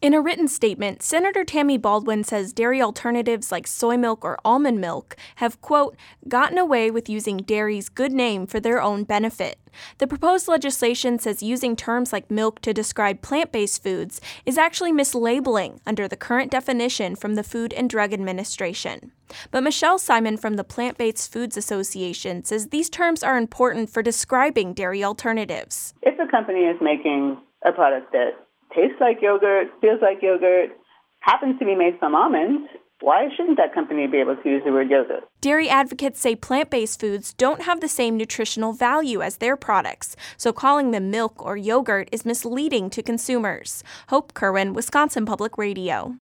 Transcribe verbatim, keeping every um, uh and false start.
In a written statement, Senator Tammy Baldwin says dairy alternatives like soy milk or almond milk have, quote, gotten away with using dairy's good name for their own benefit. The proposed legislation says using terms like milk to describe plant-based foods is actually mislabeling under the current definition from the Food and Drug Administration. But Michelle Simon from the Plant-Based Foods Association says these terms are important for describing dairy alternatives. If a company is making a product that tastes like yogurt, feels like yogurt, happens to be made from almonds, why shouldn't that company be able to use the word yogurt? Dairy advocates say plant-based foods don't have the same nutritional value as their products, so calling them milk or yogurt is misleading to consumers. Hope Kerwin, Wisconsin Public Radio.